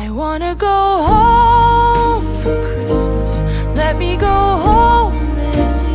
I wanna go home for Christmas. Let me go